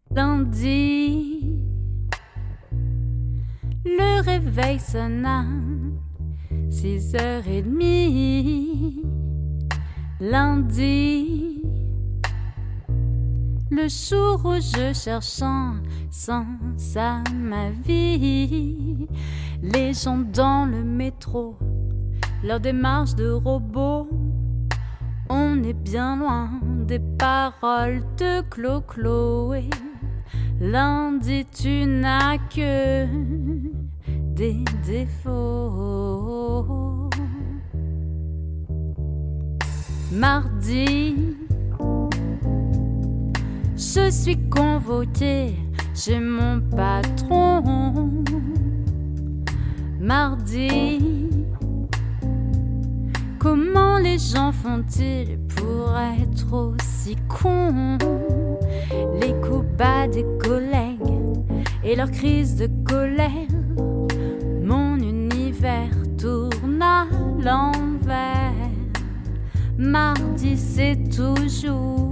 Lundi, le réveil sonna, 6h30. Lundi, le jour où je cherche un sens à ma vie. Les gens dans le métro, leur démarche de robot. On est bien loin des paroles de Clo-Clo. Lundi, tu n'as que des défauts. Mardi, je suis convoquée chez mon patron. Mardi, comment les gens font-ils pour être aussi cons? Les coups bas des collègues et leurs crises de colère. Mon univers tourne à l'envers. Mardi, c'est toujours